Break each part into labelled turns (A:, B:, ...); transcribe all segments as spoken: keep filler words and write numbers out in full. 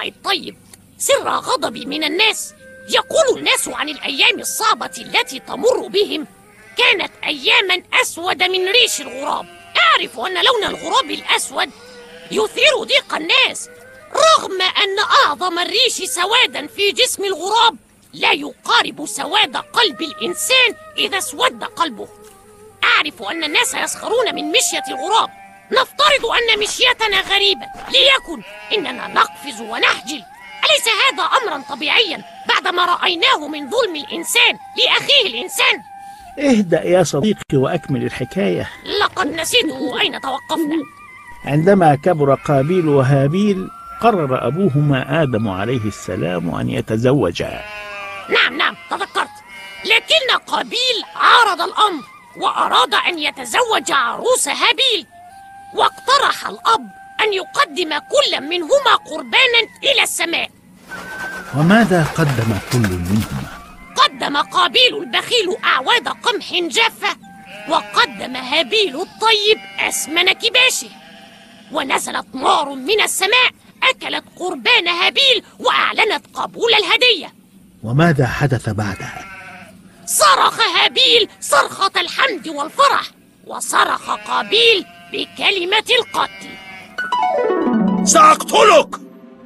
A: الراعي الطيب سر غضبي من الناس. يقول الناس عن الأيام الصعبة التي تمر بهم كانت أياما أسود من ريش الغراب. أعرف أن لون الغراب الأسود يثير ضيق الناس، رغم أن أعظم الريش سوادا في جسم الغراب لا يقارب سواد قلب الإنسان إذا اسود قلبه. أعرف أن الناس يسخرون من مشية الغراب. نفترض أن مشيتنا غريبة، ليكن إننا نقفز ونحجل. أليس هذا أمرا طبيعيا بعدما رأيناه من ظلم الإنسان لأخيه الإنسان؟
B: اهدأ يا صديقي وأكمل الحكاية.
A: لقد نسيته أين توقفنا.
B: عندما كبر قابيل وهابيل قرر أبوهما آدم عليه السلام أن يتزوجا.
A: نعم نعم تذكرت، لكن قابيل عارض الأمر وأراد أن يتزوج عروس هابيل، واقترح الأب أن يقدم كل منهما قربانا إلى السماء.
B: وماذا قدم كل منهما؟
A: قدم قابيل البخيل أعواد قمح جافة، وقدم هابيل الطيب أسمن كباشه. ونزلت نار من السماء أكلت قربان هابيل وأعلنت قبول الهدية.
B: وماذا حدث بعدها؟
A: صرخ هابيل صرخة الحمد والفرح، وصرخ قابيل بكلمة القتل.
C: سأقتلك!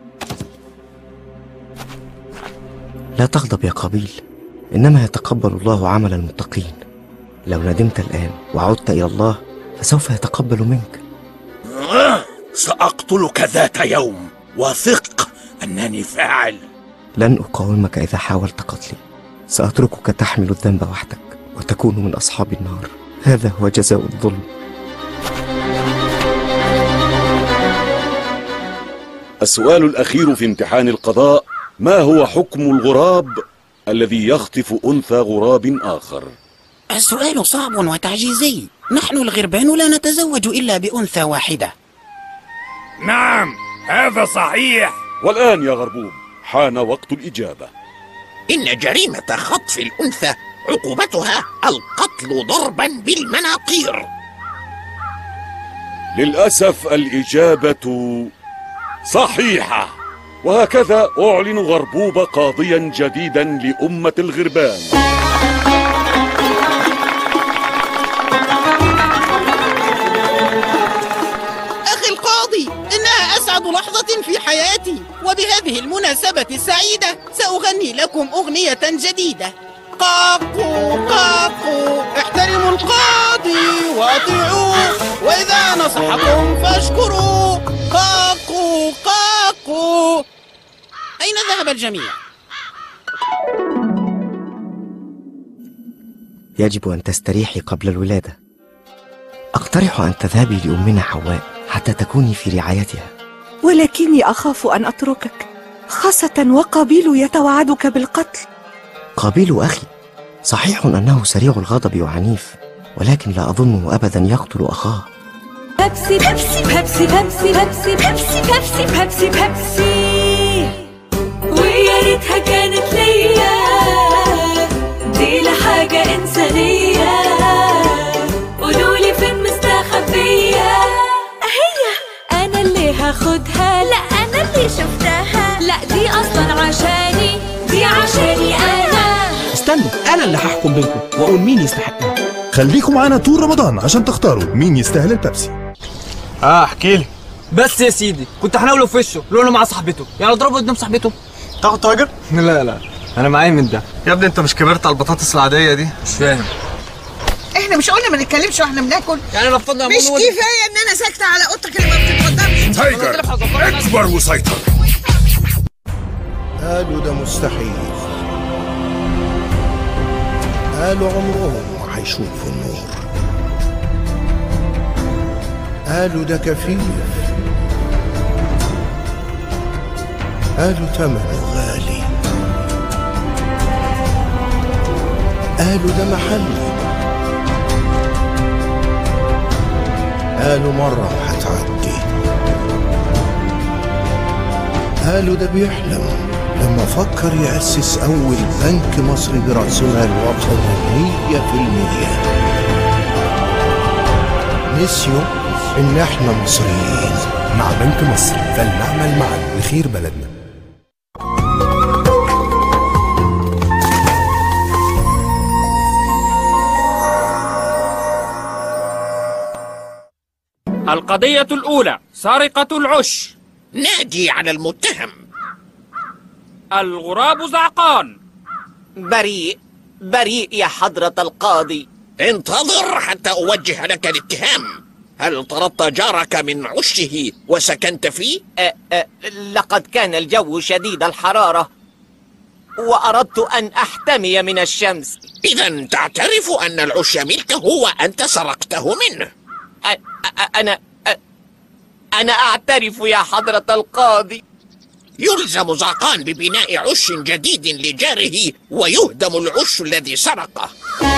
D: لا تغضب يا قابيل، إنما يتقبل الله عمل المتقين. لو ندمت الآن وعدت إلى الله فسوف يتقبل منك.
C: سأقتلك ذات يوم، وثق أنني فاعل.
D: لن أقاومك إذا حاولت قتلي، سأتركك تحمل الذنب وحدك وتكون من أصحاب النار. هذا هو جزاء الظلم.
E: السؤال الأخير في امتحان القضاء: ما هو حكم الغراب الذي يخطف أنثى غراب آخر؟
F: السؤال صعب وتعجيزي. نحن الغربان لا نتزوج إلا بأنثى واحدة.
C: نعم هذا صحيح.
E: والآن يا غربوب حان وقت الإجابة.
G: إن جريمة خطف الأنثى عقوبتها القتل ضربا بالمناقير.
E: للأسف الإجابة صحيحة، وهكذا أعلن غربوب قاضيا جديدا لأمة الغربان.
F: أخي القاضي، إنها أسعد لحظة في حياتي، وبهذه المناسبة السعيدة سأغني لكم أغنية جديدة. قاقو قاقو احترموا القاضي وأطيعوه، وإذا نصحكم فاشكروا. قاقو قاقو. أين ذهب الجميع؟
D: يجب أن تستريحي قبل الولادة. أقترح أن تذهبي لأمنا حواء حتى تكوني في رعايتها.
H: ولكني أخاف أن أتركك، خاصة وقابيل يتوعدك بالقتل.
D: قابيل أخي، صحيح أنه سريع الغضب وعنيف، ولكن لا أظنه أبدا يقتل أخاه.
I: بيبسي بيبسي بيبسي بيبسي بيبسي بيبسي بيبسي بيبسي بيبسي، ويا ريتها كانت ليا، دي لحاجة إنسانية. قولولي فين مستخبية؟ هي أنا اللي هاخدها، لا أنا اللي شفتها، لا دي أصلا عشاني، دي عشاني أنا.
J: استنوا، أنا اللي هحكم بينكم وأقول مين يستحقها.
K: خليكم معانا طول رمضان عشان تختاروا مين يستاهل البيبسي.
L: اه احكي لي. بس يا سيدي كنت هناوله في وشه لونه مع صاحبته، يعني اضربه قدام صاحبته. تاخد طاجر؟ لا لا انا معايا من ده. يا ابني انت مش كبرت على البطاطس العاديه دي؟ مش فاهم.
M: احنا مش قلنا ما نتكلمش واحنا بناكل؟
L: يعني رفضنا.
M: مش كفايه ان انا ساكته على اوضتك اللي ما بتتقدمش؟
C: تايجر اكبر وسيطر.
N: قالوا ده مستحيل، قالوا عمرهم ما هيشوفوا النور، قالوا ده كفيف، قالوا تمنه غالي، قالوا ده محله، قالوا مرة وهتعدي، قالوا ده بيحلم لما فكر يأسس أول بنك مصري برأس مال وطني مية في المية. نسيوا إن إحنا مصريين.
K: مع بنك مصر فلنعمل معا لخير بلدنا.
O: القضية الأولى سرقة العش.
G: نادي على المتهم.
O: الغراب زعقان.
P: بريء بريء يا حضرة القاضي.
G: انتظر حتى أوجه لك الاتهام. هل طردت جارك من عشه وسكنت فيه؟
P: أه أه لقد كان الجو شديد الحرارة وأردت أن أحتمي من الشمس.
G: إذا تعترف أن العش ملكه وأنت سرقته منه.
P: أ أنا أ أنا أعترف يا حضرة القاضي.
G: يلزم زعقان ببناء عش جديد لجاره ويهدم العش الذي سرقه.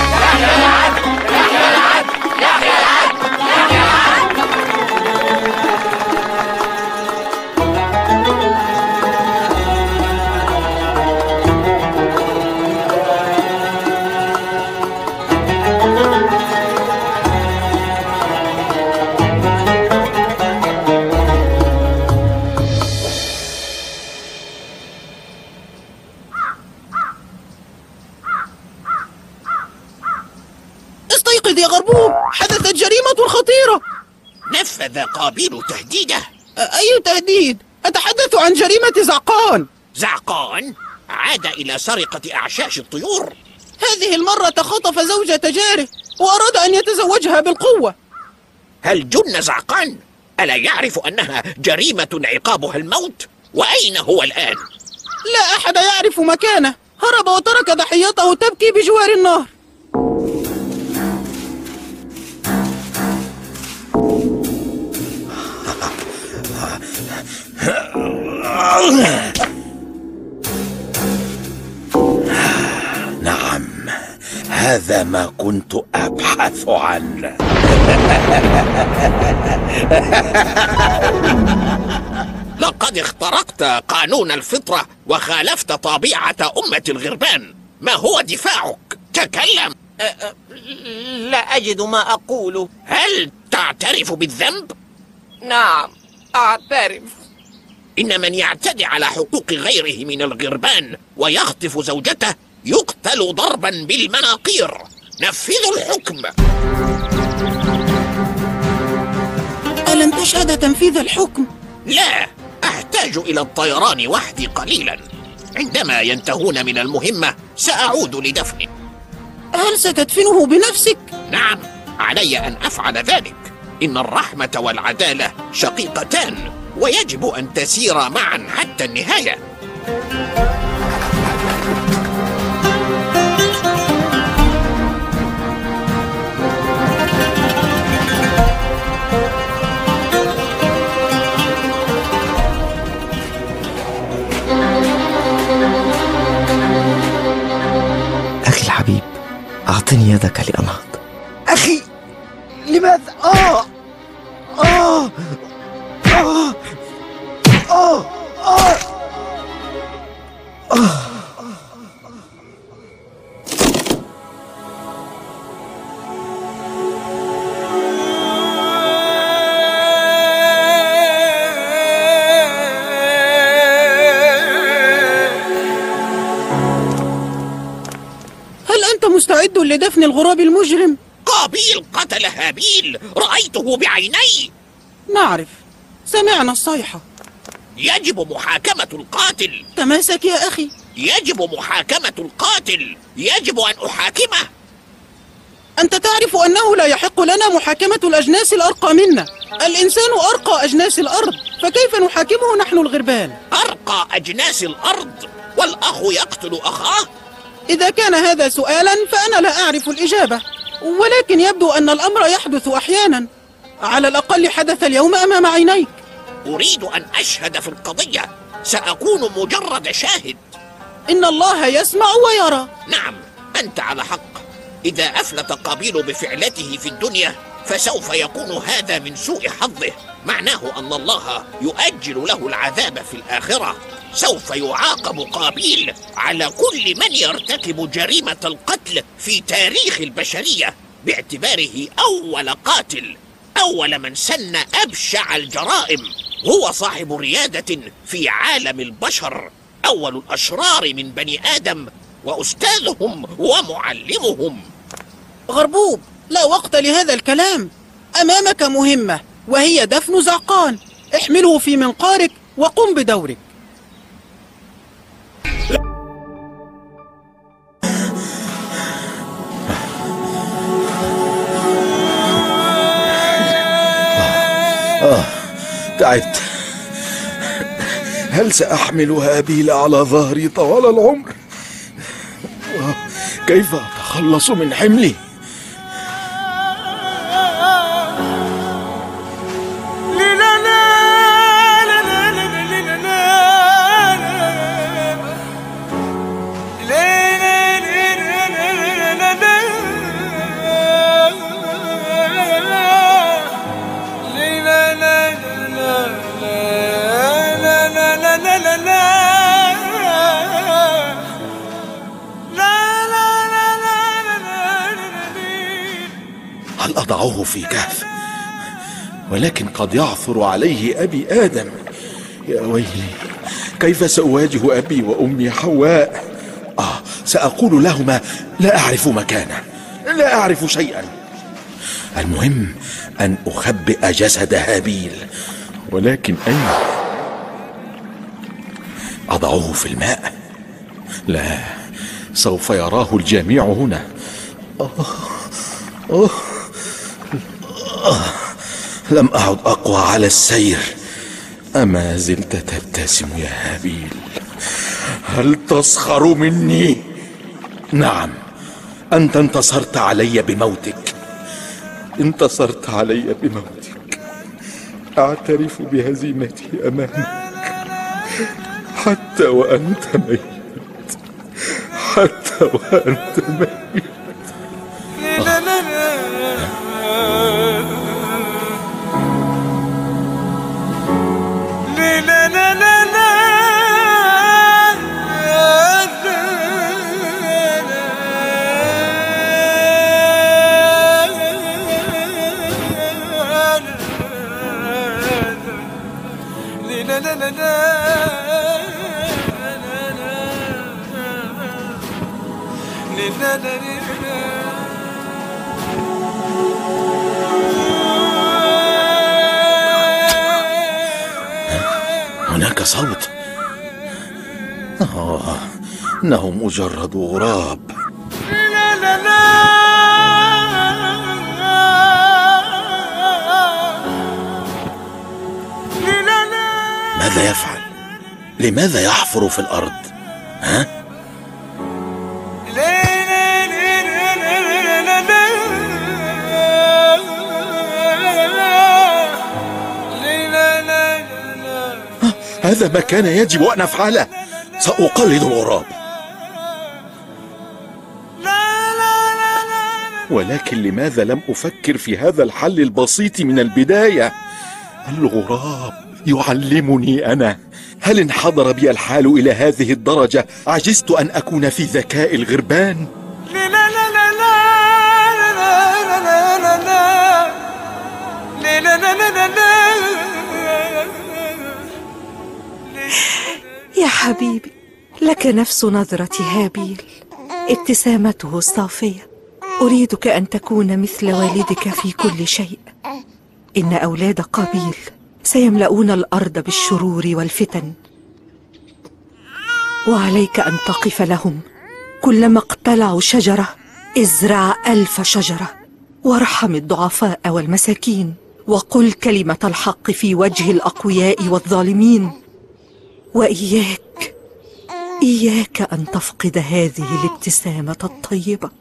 F: استيقظ يا غربوب، حدثت جريمة خطيرة.
G: نفذ قابيل تهديده.
F: أي تهديد؟ أتحدث عن جريمة زعقان.
G: زعقان عاد إلى سرقة أعشاش الطيور.
F: هذه المرة خطف زوجة جاره وأراد أن يتزوجها بالقوة.
G: هل جن زعقان؟ ألا يعرف أنها جريمة عقابها الموت؟ وأين هو الآن؟
F: لا أحد يعرف مكانه، هرب وترك ضحيته تبكي بجوار النهر.
C: نعم، هذا ما كنت أبحث عنه.
G: لقد اخترقت قانون الفطرة وخالفت طبيعة أمة الغربان. ما هو دفاعك؟ تكلم.
P: أه أه لا أجد ما أقوله.
G: هل تعترف بالذنب؟
P: نعم أعترف.
G: إن من يعتدي على حقوق غيره من الغربان ويخطف زوجته يقتل ضربا بالمناقير. نفذوا الحكم.
F: ألن تشهد تنفيذ الحكم؟
G: لا، أحتاج إلى الطيران وحدي قليلا. عندما ينتهون من المهمة سأعود لدفنه.
F: هل ستدفنه بنفسك؟
G: نعم، علي أن أفعل ذلك. إن الرحمة والعدالة شقيقتان ويجب أن تسيرا معا حتى النهاية.
D: أخي الحبيب، أعطني يدك لأنهض.
Q: أخي، لماذا؟ آه آه آه آه آه آه
F: هل أنت مستعد لدفن الغراب المجرم؟
G: قابيل قتل هابيل، رأيته بعيني.
F: نعرف، سمعنا الصيحة.
G: يجب محاكمة القاتل.
F: تماسك يا أخي.
G: يجب محاكمة القاتل. يجب أن أحاكمه.
F: أنت تعرف أنه لا يحق لنا محاكمة الأجناس الأرقى منا. الإنسان أرقى أجناس الأرض، فكيف نحاكمه نحن الغربان؟
G: أرقى أجناس الأرض والأخ يقتل أخاه؟
F: إذا كان هذا سؤالا فأنا لا أعرف الإجابة، ولكن يبدو أن الأمر يحدث أحيانا. على الأقل حدث اليوم أمام عينيك.
G: أريد أن أشهد في القضية. سأكون مجرد شاهد.
F: إن الله يسمع ويرى.
G: نعم، أنت على حق. إذا أفلت قابيل بفعلته في الدنيا فسوف يكون هذا من سوء حظه. معناه أن الله يؤجل له العذاب في الآخرة. سوف يعاقب قابيل على كل من يرتكب جريمة القتل في تاريخ البشرية، باعتباره أول قاتل، أول من سن أبشع الجرائم. هو صاحب ريادة في عالم البشر، أول الأشرار من بني آدم، وأستاذهم ومعلمهم.
F: غربوب، لا وقت لهذا الكلام. أمامك مهمة، وهي دفن زعقان. احمله في منقارك وقم بدورك.
C: آه تعبت. هل سأحمل هابيل على ظهري طوال العمر؟ آه كيف أتخلص من حملي؟ هل أضعه في كهف؟ ولكن قد يعثر عليه أبي آدم. يا ويلي، كيف سأواجه أبي وأمي حواء؟ آه سأقول لهما لا أعرف مكانه، لا أعرف شيئا. المهم أن أخبئ جسد هابيل، ولكن أين؟ أضعه في الماء؟ لا، سوف يراه الجميع هنا. أوه. أوه. أوه. لم أعد أقوى على السير. أما زلت تبتسم يا هابيل؟ هل تسخر مني؟ نعم، أنت انتصرت علي بموتك، انتصرت علي بموتك. أعترف بهزيمتي أمامك حتى وأنت ميت، حتى وأنت ميت. هناك صوت. آه إنه مجرد غراب. ماذا يفعل؟ لماذا يحفر في الأرض؟ ها؟ هذا ما كان يجب أن أفعله. سأقلد الغراب. ولكن لماذا لم أفكر في هذا الحل البسيط من البداية؟ الغراب يعلمني أنا. هل انحدر بي الحال إلى هذه الدرجة عجزت أن أكون في ذكاء الغربان؟
H: يا حبيبي، لك نفس نظرة هابيل، ابتسامته الصافية. أريدك أن تكون مثل والدك في كل شيء. إن أولاد قابيل سيملؤون الأرض بالشرور والفتن، وعليك أن تقف لهم. كلما اقتلعوا شجرة ازرع ألف شجرة، وارحم الضعفاء والمساكين، وقل كلمة الحق في وجه الأقوياء والظالمين. وإياك إياك أن تفقد هذه الابتسامة الطيبة.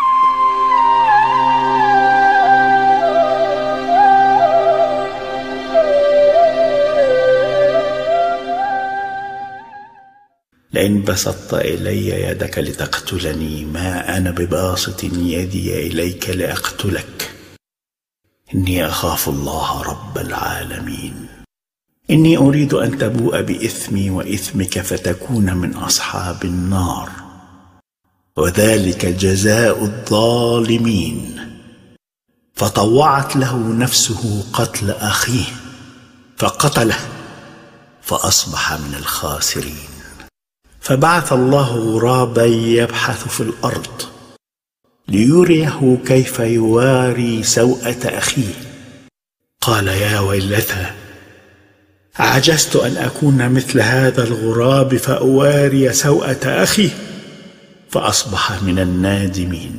B: لئن بسطت إلي يدك لتقتلني ما أنا بباسط يدي إليك لأقتلك. إني أخاف الله رب العالمين. إني أريد أن تبوء بإثمي وإثمك فتكون من أصحاب النار، وذلك جزاء الظالمين. فطوعت له نفسه قتل أخيه فقتله فأصبح من الخاسرين. فبعث الله غرابا يبحث في الأرض ليريه كيف يواري سوءة أخيه. قال: يا ويلتى، عجزت أن أكون مثل هذا الغراب فأواري سوءة أخي، فأصبح من النادمين.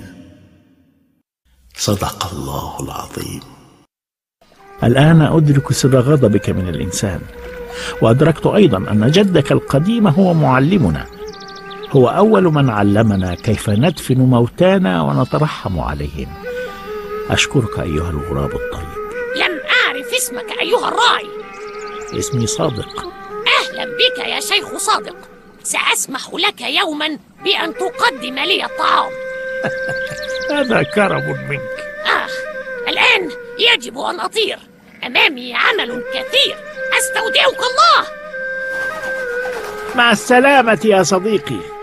B: صدق الله العظيم. الآن أدرك سر غضبك من الإنسان، وأدركت أيضا أن جدك القديم هو معلمنا، هو أول من علمنا كيف ندفن موتانا ونترحم عليهم. أشكرك أيها الغراب الطيب.
A: لم أعرف اسمك أيها الراعي.
B: اسمي صادق.
A: أهلا بك يا شيخ صادق. سأسمح لك يوما بأن تقدم لي الطعام.
B: هذا كرم منك.
A: آه، الآن يجب أن أطير، أمامي عمل كثير. أستودعك الله.
B: مع السلامة يا صديقي.